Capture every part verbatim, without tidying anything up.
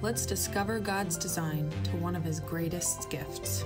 let's discover God's design to one of his greatest gifts.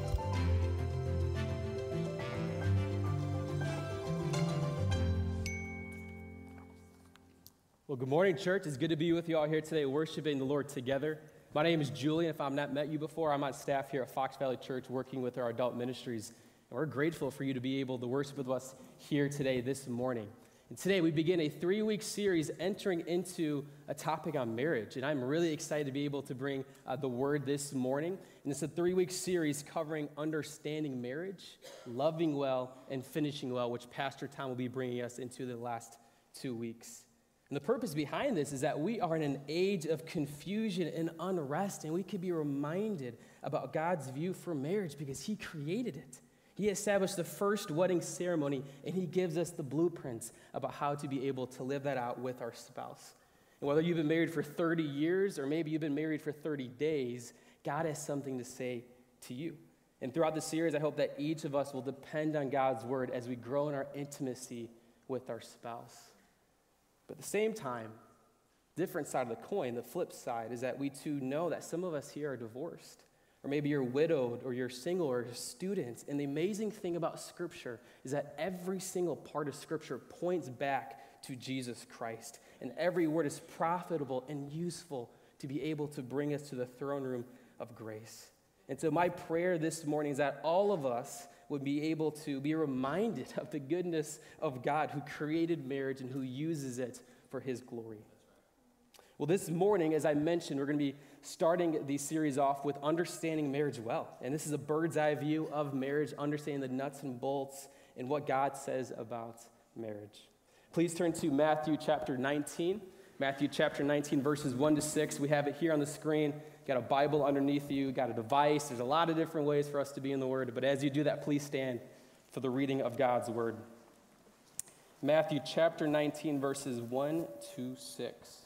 Well, good morning, church. It's good to be with you all here today, worshiping the Lord together. My name is Julian. If I've not met you before, I'm on staff here at Fox Valley Church working with our adult ministries. And we're grateful for you to be able to worship with us here today, this morning. And today we begin a three-week series entering into a topic on marriage. And I'm really excited to be able to bring uh, the word this morning. And it's a three-week series covering understanding marriage, loving well, and finishing well, which Pastor Tom will be bringing us into the last two weeks. And the purpose behind this is that we are in an age of confusion and unrest, and we can be reminded about God's view for marriage because he created it. He established the first wedding ceremony, and he gives us the blueprints about how to be able to live that out with our spouse. And whether you've been married for thirty years or maybe you've been married for thirty days, God has something to say to you. And throughout the series, I hope that each of us will depend on God's word as we grow in our intimacy with our spouse. But at the same time, different side of the coin, the flip side, is that we too know that some of us here are divorced. Or maybe you're widowed, or you're single, or you're students. And the amazing thing about Scripture is that every single part of Scripture points back to Jesus Christ. And every word is profitable and useful to be able to bring us to the throne room of grace. And so my prayer this morning is that all of us would be able to be reminded of the goodness of God who created marriage and who uses it for his glory. Well, this morning, as I mentioned, we're going to be starting the series off with understanding marriage well. And this is a bird's eye view of marriage, understanding the nuts and bolts and what God says about marriage. Please turn to Matthew chapter nineteen. Matthew chapter nineteen, verses one to six. We have it here on the screen. Got a Bible underneath you, got a device. There's a lot of different ways for us to be in the Word. But as you do that, please stand for the reading of God's Word. Matthew chapter nineteen, verses one to six.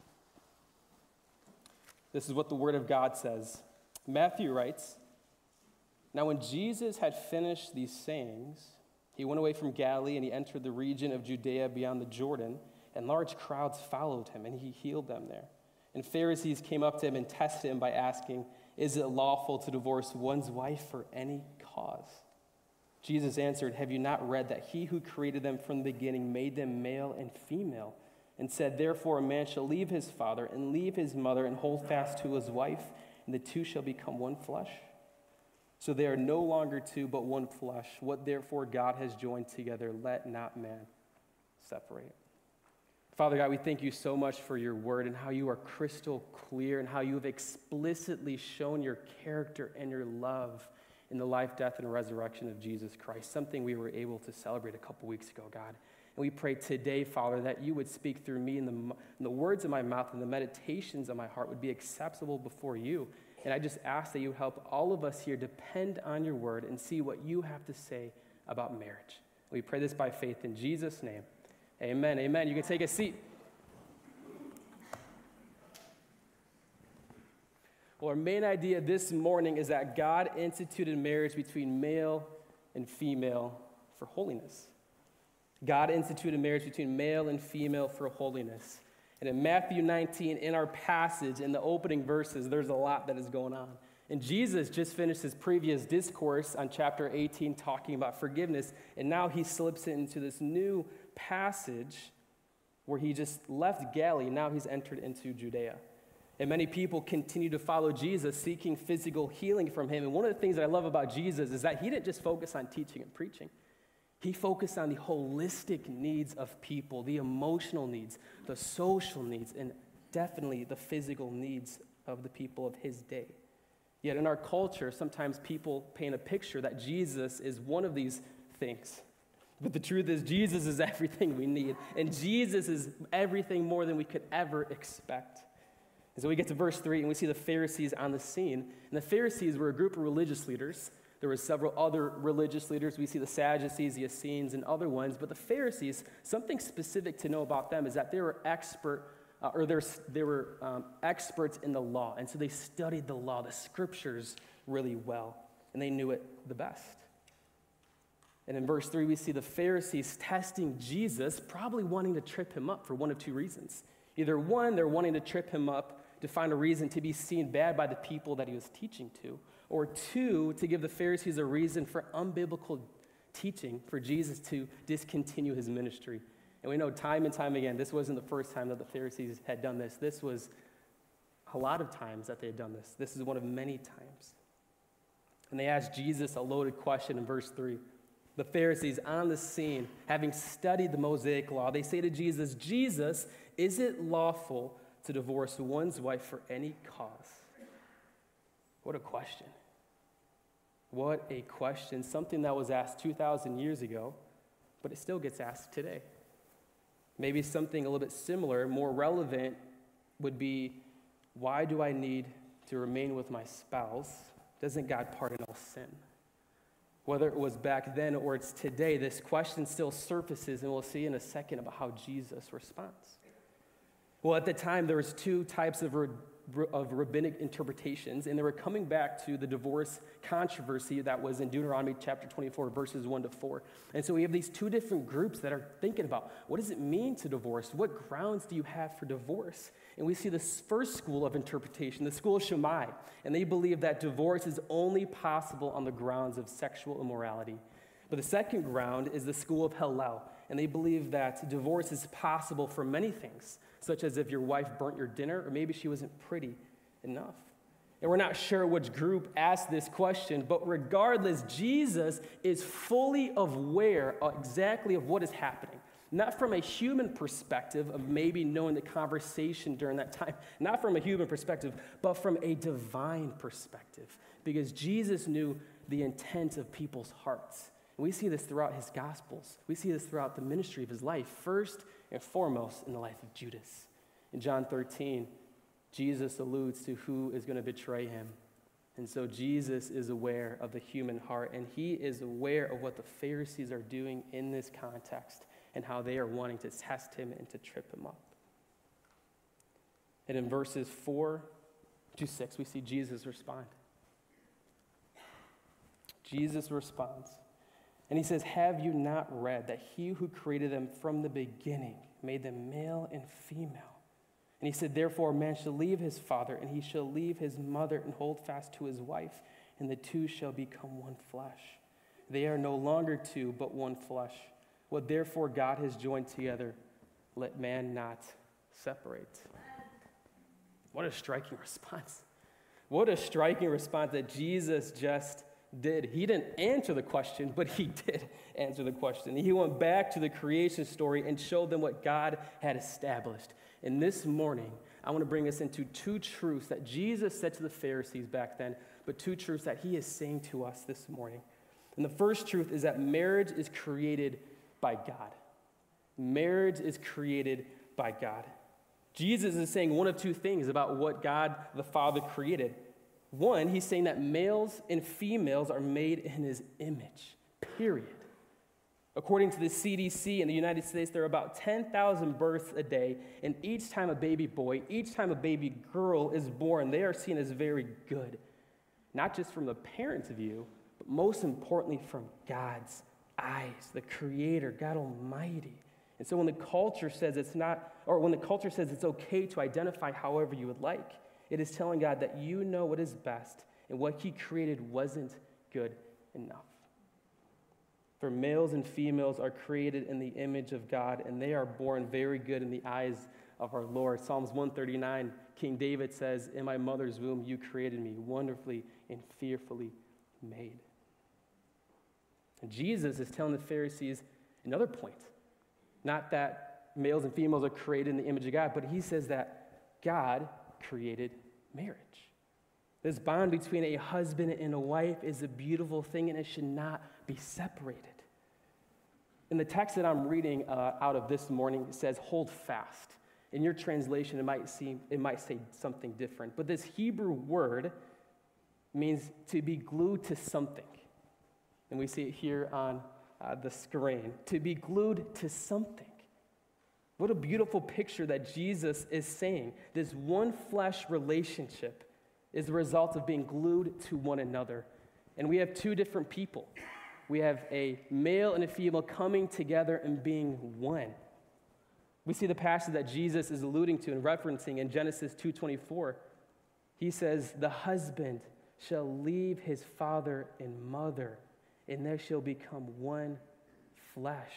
This is what the Word of God says. Matthew writes, "Now when Jesus had finished these sayings, he went away from Galilee and he entered the region of Judea beyond the Jordan, and large crowds followed him, and he healed them there. And Pharisees came up to him and tested him by asking, 'Is it lawful to divorce one's wife for any cause?' Jesus answered, 'Have you not read that he who created them from the beginning made them male and female, and said, therefore a man shall leave his father and leave his mother and hold fast to his wife, and the two shall become one flesh? So they are no longer two, but one flesh. What therefore God has joined together, let not man separate.'" Father God, we thank you so much for your word and how you are crystal clear and how you have explicitly shown your character and your love in the life, death, and resurrection of Jesus Christ, something we were able to celebrate a couple weeks ago, God. And we pray today, Father, that you would speak through me and the, and the words of my mouth and the meditations of my heart would be acceptable before you. And I just ask that you help all of us here depend on your word and see what you have to say about marriage. We pray this by faith in Jesus' name. Amen, amen. You can take a seat. Well, our main idea this morning is that God instituted marriage between male and female for holiness. God instituted marriage between male and female for holiness. And in Matthew nineteen, in our passage, in the opening verses, there's a lot that is going on. And Jesus just finished his previous discourse on chapter eighteen talking about forgiveness, and now he slips into this new passage where he just left Galilee. Now he's entered into Judea. And many people continue to follow Jesus, seeking physical healing from him. And one of the things that I love about Jesus is that he didn't just focus on teaching and preaching. He focused on the holistic needs of people, the emotional needs, the social needs, and definitely the physical needs of the people of his day. Yet in our culture, sometimes people paint a picture that Jesus is one of these things. But the truth is, Jesus is everything we need. And Jesus is everything more than we could ever expect. And so we get to verse three, and we see the Pharisees on the scene. And the Pharisees were a group of religious leaders. There were several other religious leaders. We see the Sadducees, the Essenes, and other ones. But the Pharisees, something specific to know about them is that they were expert, uh, or they were um, experts in the law. And so they studied the law, the scriptures, really well. And they knew it the best. And in verse three, we see the Pharisees testing Jesus, probably wanting to trip him up for one of two reasons. Either one, they're wanting to trip him up to find a reason to be seen bad by the people that he was teaching to, or two, to give the Pharisees a reason for unbiblical teaching for Jesus to discontinue his ministry. And we know time and time again, this wasn't the first time that the Pharisees had done this. This was a lot of times that they had done this. This is one of many times. And they asked Jesus a loaded question in verse three. The Pharisees on the scene, having studied the Mosaic law, they say to Jesus, Jesus, is it lawful to divorce one's wife for any cause? What a question. What a question. Something that was asked two thousand years ago, but it still gets asked today. Maybe something a little bit similar, more relevant, would be, why do I need to remain with my spouse? Doesn't God pardon all sin? Whether it was back then or it's today, this question still surfaces, and we'll see in a second about how Jesus responds. Well, at the time, there was two types of, of rabbinic interpretations, and they were coming back to the divorce controversy that was in Deuteronomy chapter twenty-four, verses one to four. And so we have these two different groups that are thinking about, what does it mean to divorce? What grounds do you have for divorce? And we see this first school of interpretation, the school of Shammai, and they believe that divorce is only possible on the grounds of sexual immorality. But the second ground is the school of Hillel, and they believe that divorce is possible for many things, such as if your wife burnt your dinner, or maybe she wasn't pretty enough. And we're not sure which group asked this question, but regardless, Jesus is fully aware exactly of what is happening. Not from a human perspective of maybe knowing the conversation during that time, not from a human perspective, but from a divine perspective, because Jesus knew the intent of people's hearts. And we see this throughout his Gospels. We see this throughout the ministry of his life, first and foremost in the life of Judas. In John thirteen, Jesus alludes to who is going to betray him. And so Jesus is aware of the human heart, and he is aware of what the Pharisees are doing in this context and how they are wanting to test him and to trip him up. And in verses four to six, we see Jesus respond. Jesus responds. And he says, have you not read that he who created them from the beginning made them male and female? And he said, therefore, a man shall leave his father, and he shall leave his mother and hold fast to his wife, and the two shall become one flesh. They are no longer two, but one flesh. What therefore God has joined together, let man not separate. What a striking response. What a striking response that Jesus just did. He didn't answer the question, but he did answer the question. He went back to the creation story and showed them what God had established. And this morning, I want to bring us into two truths that Jesus said to the Pharisees back then, but two truths that he is saying to us this morning. And the first truth is that marriage is created by God. Marriage is created by God. Jesus is saying one of two things about what God the Father created. One, he's saying that males and females are made in his image, period. According to the C D C in the United States, there are about ten thousand births a day, and each time a baby boy, each time a baby girl is born, they are seen as very good. Not just from the parents' view, but most importantly from God's eyes, the Creator, God Almighty. And so when the culture says it's not, or when the culture says it's okay to identify however you would like, it is telling God that you know what is best, and what he created wasn't good enough. For males and females are created in the image of God, and they are born very good in the eyes of our Lord. Psalms one thirty-nine, King David says, in my mother's womb you created me, wonderfully and fearfully made. And Jesus is telling the Pharisees another point. Not that males and females are created in the image of God, but he says that God created marriage. This bond between a husband and a wife is a beautiful thing, and it should not be separated. In the text that I'm reading uh, out of this morning, it says, hold fast. In your translation, it might seem, it might say something different, but this Hebrew word means to be glued to something. And we see it here on uh, the screen, to be glued to something. What a beautiful picture that Jesus is saying. This one flesh relationship is the result of being glued to one another. And we have two different people. We have a male and a female coming together and being one. We see the passage that Jesus is alluding to and referencing in Genesis two twenty-four. He says, the husband shall leave his father and mother, and they shall become one flesh.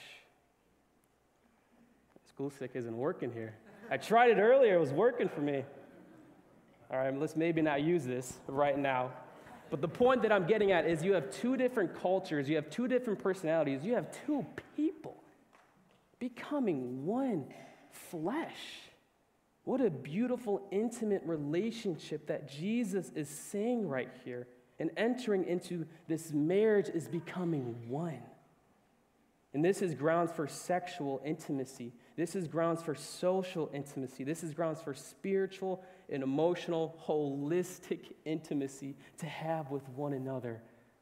School stick isn't working here. I tried it earlier. It was working for me. All right, let's maybe not use this right now. But the point that I'm getting at is you have two different cultures. You have two different personalities. You have two people becoming one flesh. What a beautiful, intimate relationship that Jesus is saying right here. And entering into this marriage is becoming one. And this is grounds for sexual intimacy. This is grounds for social intimacy. This is grounds for spiritual and emotional, holistic intimacy to have with one another.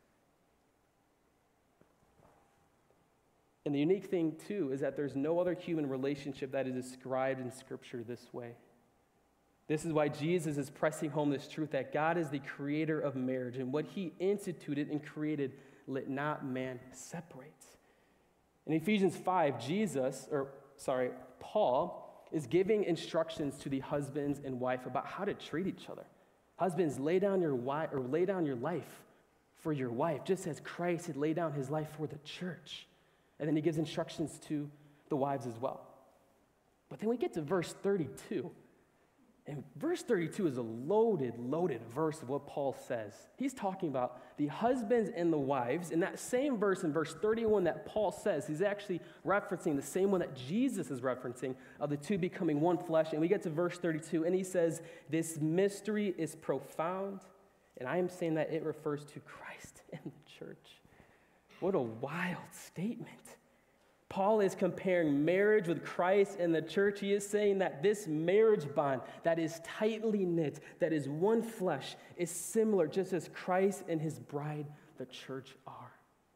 And the unique thing, too, is that there's no other human relationship that is described in Scripture this way. This is why Jesus is pressing home this truth that God is the creator of marriage, and what he instituted and created, let not man separate. In Ephesians five, Jesus, or sorry, Paul is giving instructions to the husbands and wife about how to treat each other. Husbands, lay down your wife or lay down your life for your wife, just as Christ had laid down his life for the church. And then he gives instructions to the wives as well. But then we get to verse thirty-two. And verse thirty-two is a loaded, loaded verse of what Paul says. He's talking about the husbands and the wives. In that same verse, in verse thirty-one that Paul says, he's actually referencing the same one that Jesus is referencing of the two becoming one flesh. And we get to verse thirty-two, and he says, this mystery is profound. And I am saying that it refers to Christ and the church. What a wild statement. Paul is comparing marriage with Christ and the church. He is saying that this marriage bond that is tightly knit, that is one flesh, is similar just as Christ and his bride, the church, are.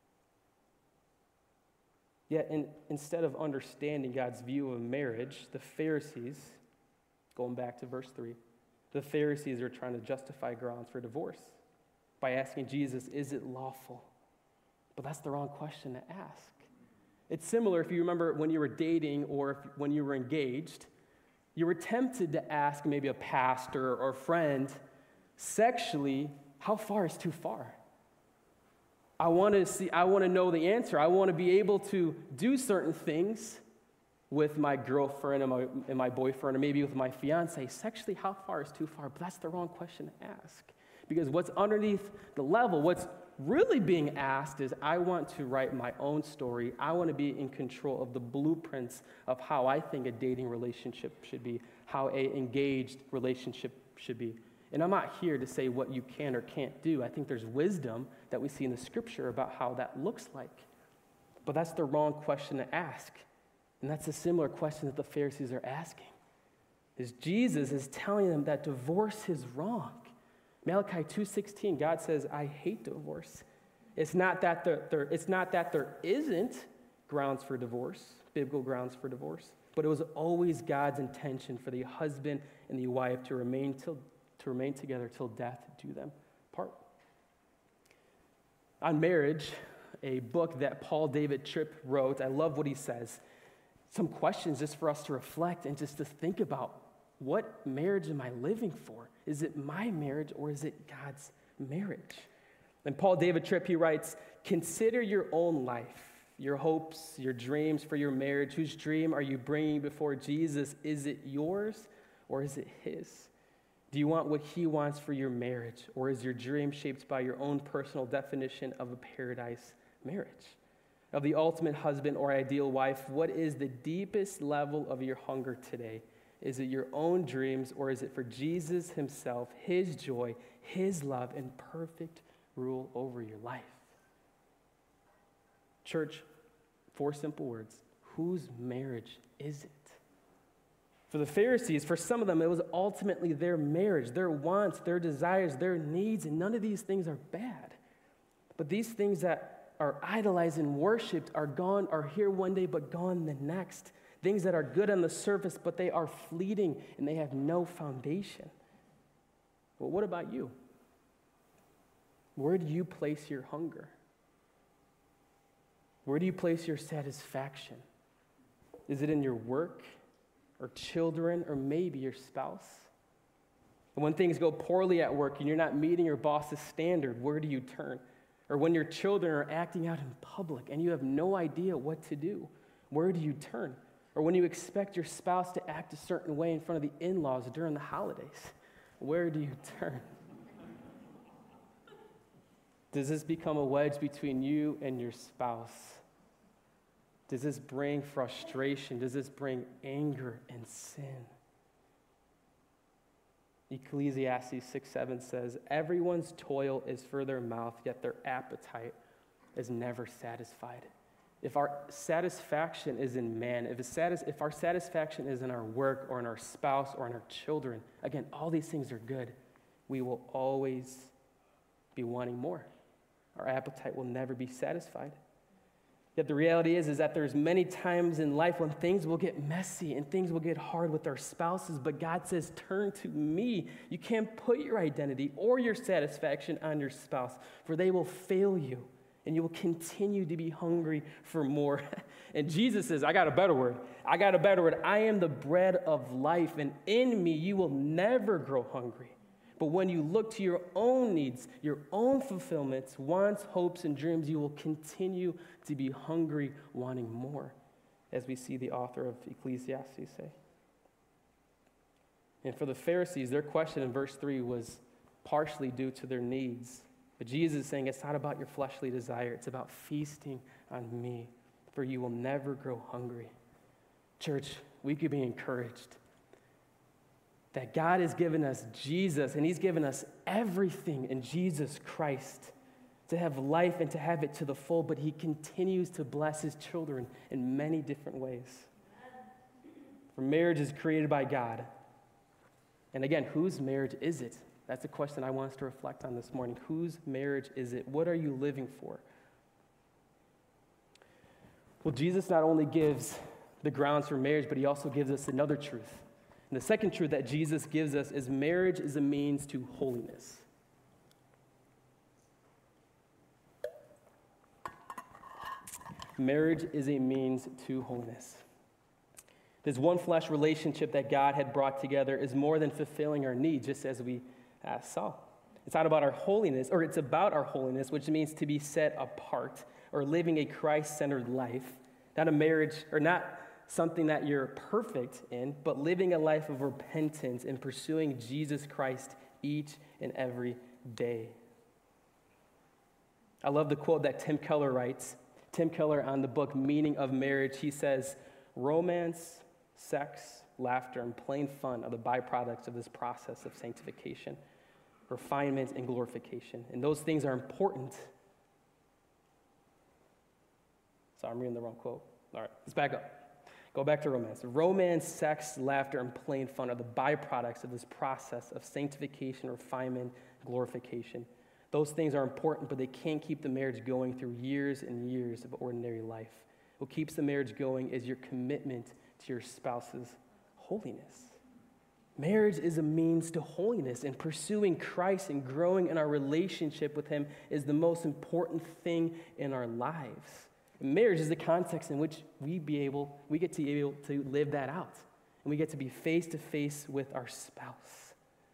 Yet in, instead of understanding God's view of marriage, the Pharisees, going back to verse three, the Pharisees are trying to justify grounds for divorce by asking Jesus, is it lawful? But that's the wrong question to ask. It's similar if you remember when you were dating or if, when you were engaged, you were tempted to ask maybe a pastor or a friend, sexually, how far is too far? I want to see, I want to know the answer. I want to be able to do certain things with my girlfriend and my, and my boyfriend or maybe with my fiance. Sexually, how far is too far? But that's the wrong question to ask. Because what's underneath the level, what's really being asked is, I want to write my own story. I want to be in control of the blueprints of how I think a dating relationship should be, how an engaged relationship should be. And I'm not here to say what you can or can't do. I think there's wisdom that we see in the scripture about how that looks like. But that's the wrong question to ask. And that's a similar question that the Pharisees are asking. Is Jesus is telling them that divorce is wrong. Malachi two sixteen, God says, I hate divorce. It's not that there, there, it's not that there isn't grounds for divorce, biblical grounds for divorce, but it was always God's intention for the husband and the wife to remain till, to remain together till death do them part. On marriage, a book that Paul David Tripp wrote, I love what he says. Some questions just for us to reflect and just to think about, what marriage am I living for? Is it my marriage or is it God's marriage? And Paul David Tripp, he writes, consider your own life, your hopes, your dreams for your marriage. Whose dream are you bringing before Jesus? Is it yours or is it his? Do you want what he wants for your marriage, or is your dream shaped by your own personal definition of a paradise marriage? Of the ultimate husband or ideal wife, what is the deepest level of your hunger today? Is it your own dreams, or is it for Jesus himself, his joy, his love, and perfect rule over your life? Church, four simple words. Whose marriage is it? For the Pharisees, for some of them, it was ultimately their marriage, their wants, their desires, their needs, and none of these things are bad. But these things that are idolized and worshipped are gone, are here one day, but gone the next. Things that are good on the surface, but they are fleeting and they have no foundation. Well, what about you? Where do you place your hunger? Where do you place your satisfaction? Is it in your work? or children, or maybe your spouse? And when things go poorly at work and you're not meeting your boss's standard, where do you turn? Or when your children are acting out in public and you have no idea what to do, where do you turn? Or when you expect your spouse to act a certain way in front of the in-laws during the holidays, where do you turn? Does this become a wedge between you and your spouse? Does this bring frustration? Does this bring anger and sin? Ecclesiastes six seven says, everyone's toil is for their mouth, yet their appetite is never satisfied. If our satisfaction is in man, if, satis- if our satisfaction is in our work or in our spouse or in our children, again, all these things are good, we will always be wanting more. Our appetite will never be satisfied. Yet the reality is, is that there's many times in life when things will get messy and things will get hard with our spouses, but God says, turn to me. You can't put your identity or your satisfaction on your spouse, for they will fail you, and you will continue to be hungry for more. And Jesus says, I got a better word. I got a better word. I am the bread of life, and in me you will never grow hungry. But when you look to your own needs, your own fulfillments, wants, hopes, and dreams, you will continue to be hungry, wanting more, as we see the author of Ecclesiastes say. And for the Pharisees, their question in verse three was partially due to their needs. But Jesus is saying it's not about your fleshly desire. It's about feasting on me, for you will never grow hungry. Church, we could be encouraged that God has given us Jesus, and he's given us everything in Jesus Christ to have life and to have it to the full, but he continues to bless his children in many different ways. For marriage is created by God. And again, whose marriage is it? That's a question I want us to reflect on this morning. Whose marriage is it? What are you living for? Well, Jesus not only gives the grounds for marriage, but he also gives us another truth. And the second truth that Jesus gives us is marriage is a means to holiness. Marriage is a means to holiness. This one flesh relationship that God had brought together is more than fulfilling our needs, just as we uh, saw. It's not about our holiness, or it's about our holiness, which means to be set apart or living a Christ-centered life, not a marriage, or not something that you're perfect in, but living a life of repentance and pursuing Jesus Christ each and every day. I love the quote that Tim Keller writes. Tim Keller on the book Meaning of Marriage, he says, romance, sex, laughter, and plain fun are the byproducts of this process of sanctification, refinement, and glorification. And those things are important. Sorry, I'm reading the wrong quote. All right, let's back up. Go back to romance. Romance, sex, laughter, and plain fun are the byproducts of this process of sanctification, refinement, glorification. Those things are important, but they can't keep the marriage going through years and years of ordinary life. What keeps the marriage going is your commitment to your spouse's holiness. Marriage is a means to holiness, and pursuing Christ and growing in our relationship with him is the most important thing in our lives. Marriage is the context in which we be able, we get to be able to live that out. And we get to be face to face with our spouse.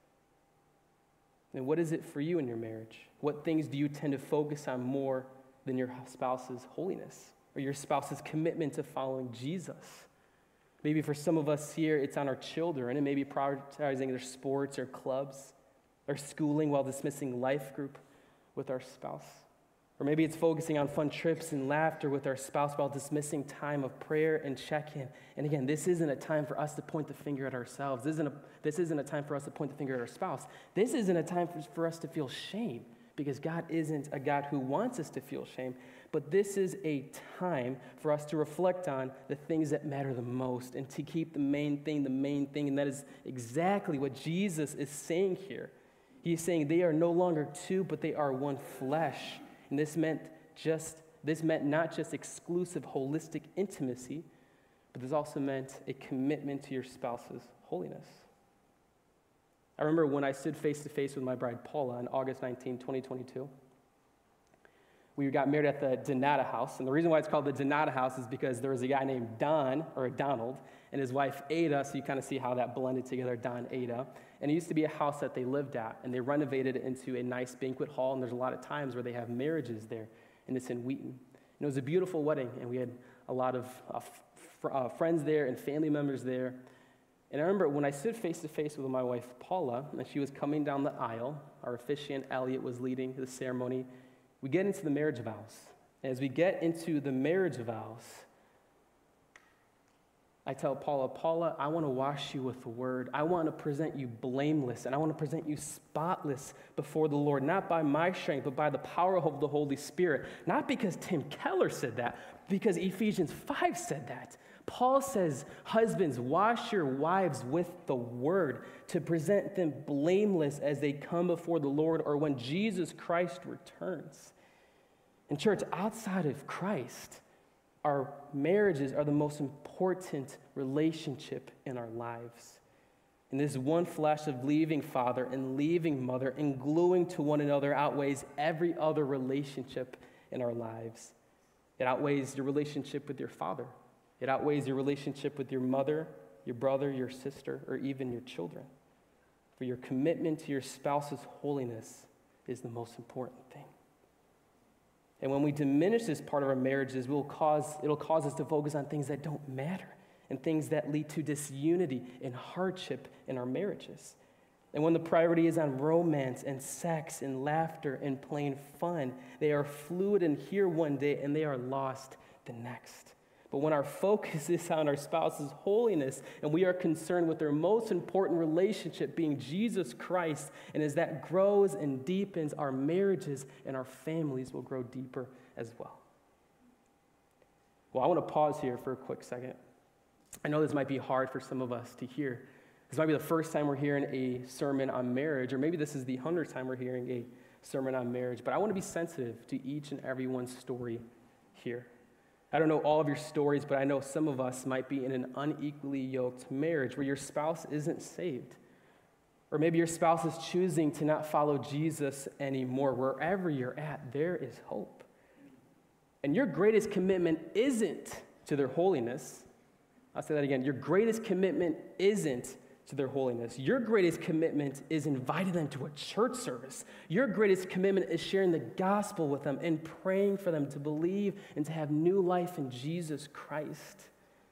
And what is it for you in your marriage? What things do you tend to focus on more than your spouse's holiness or your spouse's commitment to following Jesus? Maybe for some of us here, it's on our children, and maybe prioritizing their sports or clubs or schooling while dismissing life group with our spouse. Or maybe it's focusing on fun trips and laughter with our spouse while dismissing time of prayer and check-in. And again, this isn't a time for us to point the finger at ourselves. This isn't a, this isn't a time for us to point the finger at our spouse. This isn't a time for, for us to feel shame, because God isn't a God who wants us to feel shame. But this is a time for us to reflect on the things that matter the most and to keep the main thing the main thing. And that is exactly what Jesus is saying here. He's saying they are no longer two, but they are one flesh. And this meant just this meant not just exclusive holistic intimacy, but this also meant a commitment to your spouse's holiness. I remember when I stood face to face with my bride Paula on August nineteenth, twenty twenty-two. we got married at the Donata House. And the reason why it's called the Donata House is because there was a guy named Don, or Donald, and his wife Ada, so you kind of see how that blended together, Don, Ada. And it used to be a house that they lived at, and they renovated it into a nice banquet hall, and there's a lot of times where they have marriages there, and it's in Wheaton. And it was a beautiful wedding, and we had a lot of uh, f- uh, friends there and family members there. And I remember when I stood face-to-face with my wife, Paula, and she was coming down the aisle, our officiant, Elliot, was leading the ceremony. We get into the marriage vows. And as we get into the marriage vows, I tell Paula, Paula, I want to wash you with the word. I want to present you blameless, and I want to present you spotless before the Lord, not by my strength, but by the power of the Holy Spirit. Not because Tim Keller said that, because Ephesians five said that. Paul says, husbands, wash your wives with the word to present them blameless as they come before the Lord or when Jesus Christ returns. And church, outside of Christ, our marriages are the most important relationship in our lives. And this one flesh of leaving father and leaving mother and gluing to one another outweighs every other relationship in our lives. It outweighs your relationship with your father. It outweighs your relationship with your mother, your brother, your sister, or even your children. For your commitment to your spouse's holiness is the most important thing. And when we diminish this part of our marriages, we'll cause, it'll cause us to focus on things that don't matter and things that lead to disunity and hardship in our marriages. And when the priority is on romance and sex and laughter and plain fun, they are fluid and here one day and they are lost the next. But when our focus is on our spouse's holiness and we are concerned with their most important relationship being Jesus Christ, and as that grows and deepens, our marriages and our families will grow deeper as well. Well, I want to pause here for a quick second. I know this might be hard for some of us to hear. This might be the first time we're hearing a sermon on marriage, or maybe this is the hundredth time we're hearing a sermon on marriage, but I want to be sensitive to each and every one's story here. I don't know all of your stories, but I know some of us might be in an unequally yoked marriage where your spouse isn't saved. Or maybe your spouse is choosing to not follow Jesus anymore. Wherever you're at, there is hope. And your greatest commitment isn't to their holiness. I'll say that again. Your greatest commitment isn't to their holiness. Your greatest commitment is inviting them to a church service. Your greatest commitment is sharing the gospel with them and praying for them to believe and to have new life in Jesus Christ.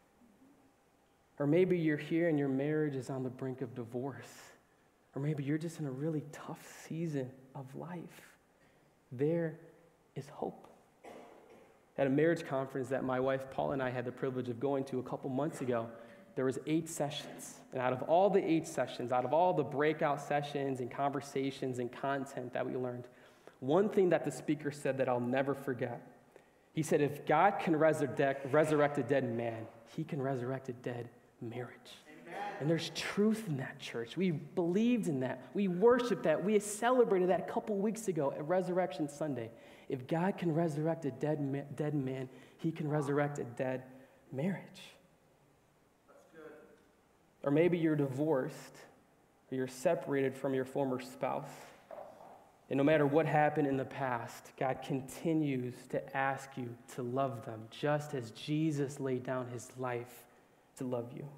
Or maybe you're here and your marriage is on the brink of divorce. Or maybe you're just in a really tough season of life. There is hope. At a marriage conference that my wife Paula and I had the privilege of going to a couple months ago, there was eight sessions. And out of all the eight sessions, out of all the breakout sessions and conversations and content that we learned, one thing that the speaker said that I'll never forget, he said, if God can resurrect, resurrect a dead man, he can resurrect a dead marriage. Amen. And there's truth in that, church. We believed in that. We worshiped that. We celebrated that a couple weeks ago at Resurrection Sunday. If God can resurrect a dead, ma- dead man, he can resurrect a dead marriage. Or maybe you're divorced, or you're separated from your former spouse. And no matter what happened in the past, God continues to ask you to love them, just as Jesus laid down his life to love you.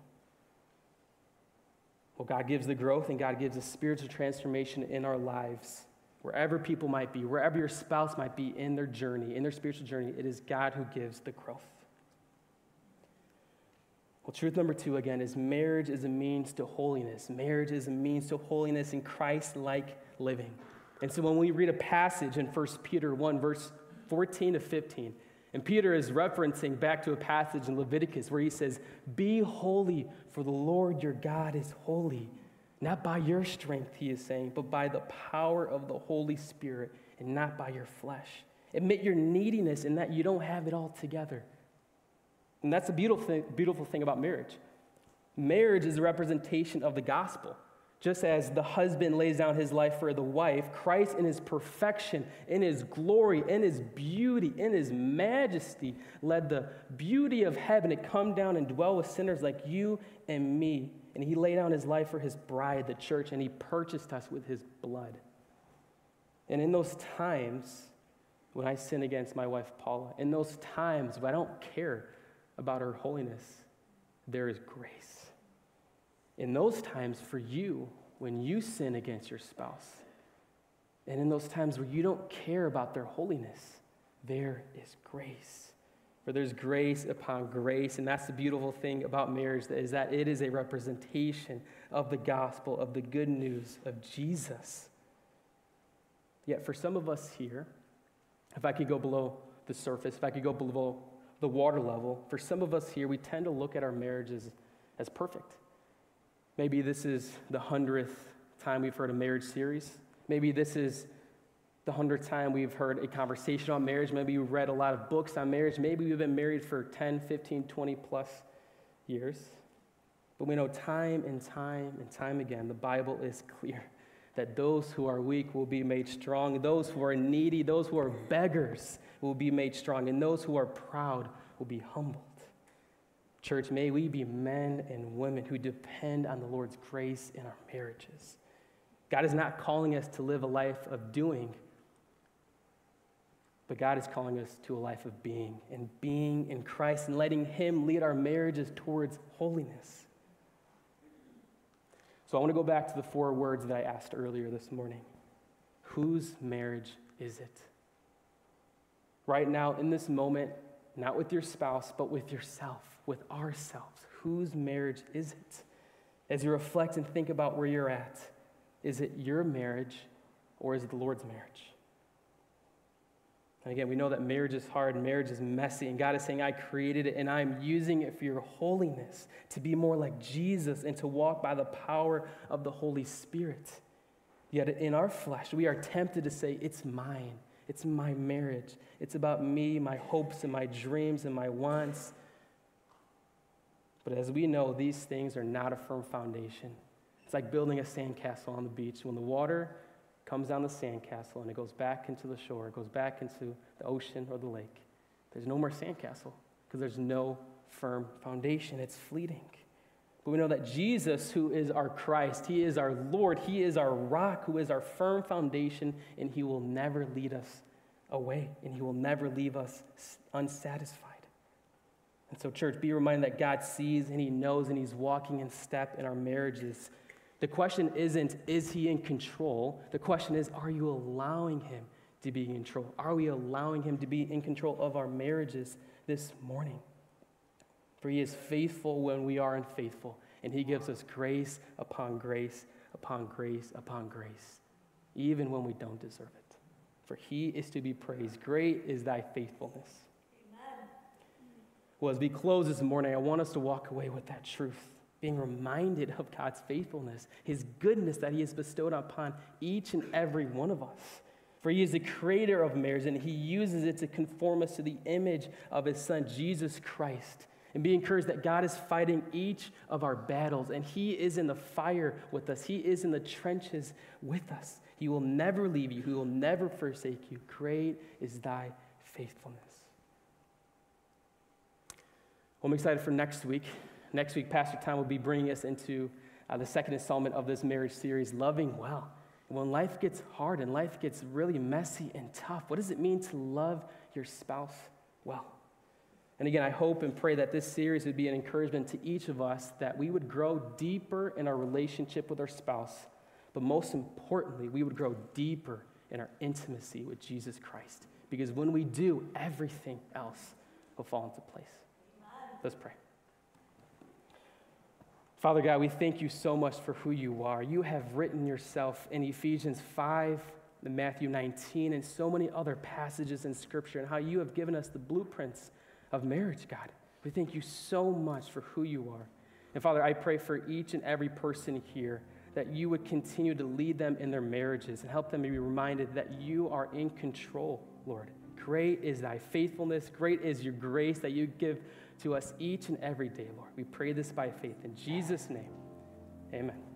Well, God gives the growth, and God gives a spiritual transformation in our lives. Wherever people might be, wherever your spouse might be in their journey, in their spiritual journey, it is God who gives the growth. Well, truth number two, again, is marriage is a means to holiness. Marriage is a means to holiness in Christ-like living. And so when we read a passage in First Peter one, verse fourteen to fifteen, and Peter is referencing back to a passage in Leviticus where he says, be holy, for the Lord your God is holy. Not by your strength, he is saying, but by the power of the Holy Spirit, and not by your flesh. Admit your neediness in that you don't have it all together. And that's a beautiful thing, beautiful thing about marriage. Marriage is a representation of the gospel. Just as the husband lays down his life for the wife, Christ in his perfection, in his glory, in his beauty, in his majesty, led the beauty of heaven to come down and dwell with sinners like you and me. And he laid down his life for his bride, the church, and he purchased us with his blood. And in those times, when I sin against my wife, Paula, in those times when I don't care about her holiness, there is grace. In those times for you, when you sin against your spouse, and in those times where you don't care about their holiness, there is grace. For there's grace upon grace, and that's the beautiful thing about marriage, is that it is a representation of the gospel, of the good news of Jesus. Yet for some of us here, if I could go below the surface, if I could go below the water level, for some of us here, we tend to look at our marriages as perfect. Maybe this is the hundredth time we've heard a marriage series. Maybe this is the hundredth time we've heard a conversation on marriage. Maybe we've read a lot of books on marriage. Maybe we've been married for ten, fifteen, twenty plus years. But we know time and time and time again, the Bible is clear that those who are weak will be made strong. Those who are needy, those who are beggars will be made strong. And those who are proud will be humbled. Church, may we be men and women who depend on the Lord's grace in our marriages. God is not calling us to live a life of doing, but God is calling us to a life of being, and being in Christ and letting Him lead our marriages towards holiness. So I want to go back to the four words that I asked earlier this morning. Whose marriage is it? Right now, in this moment, not with your spouse, but with yourself, with ourselves. Whose marriage is it? As you reflect and think about where you're at, is it your marriage or is it the Lord's marriage? And again, we know that marriage is hard and marriage is messy, and God is saying, I created it and I'm using it for your holiness, to be more like Jesus and to walk by the power of the Holy Spirit. Yet in our flesh, we are tempted to say, it's mine. It's my marriage. It's about me, my hopes and my dreams and my wants. But as we know, these things are not a firm foundation. It's like building a sandcastle on the beach. When the water comes down the sandcastle and it goes back into the shore, it goes back into the ocean or the lake, there's no more sandcastle because there's no firm foundation. It's fleeting. But we know that Jesus, who is our Christ, He is our Lord, He is our rock, who is our firm foundation, and He will never lead us away, and He will never leave us unsatisfied. And so, church, be reminded that God sees and He knows and He's walking in step in our marriages. The question isn't, is He in control? The question is, are you allowing Him to be in control? Are we allowing Him to be in control of our marriages this morning? For He is faithful when we are unfaithful, and He gives us grace upon grace upon grace upon grace, even when we don't deserve it. For He is to be praised. Great is thy faithfulness. Amen. Well, as we close this morning, I want us to walk away with that truth, being reminded of God's faithfulness, His goodness that He has bestowed upon each and every one of us. For He is the creator of marriage, and He uses it to conform us to the image of His Son, Jesus Christ. And be encouraged that God is fighting each of our battles, and He is in the fire with us. He is in the trenches with us. He will never leave you. He will never forsake you. Great is thy faithfulness. Well, I'm excited for next week. Next week, Pastor Tom will be bringing us into uh, the second installment of this marriage series, Loving Well. And when life gets hard and life gets really messy and tough, what does it mean to love your spouse well? And again, I hope and pray that this series would be an encouragement to each of us, that we would grow deeper in our relationship with our spouse, but most importantly, we would grow deeper in our intimacy with Jesus Christ. Because when we do, everything else will fall into place. Let's pray. Father God, we thank you so much for who you are. You have written yourself in Ephesians five, in Matthew nineteen, and so many other passages in Scripture, and how you have given us the blueprints of marriage, God. We thank you so much for who you are. And Father, I pray for each and every person here that you would continue to lead them in their marriages and help them be reminded that you are in control, Lord. Great is thy faithfulness. Great is your grace that you give to us each and every day, Lord. We pray this by faith. In Jesus' name, amen.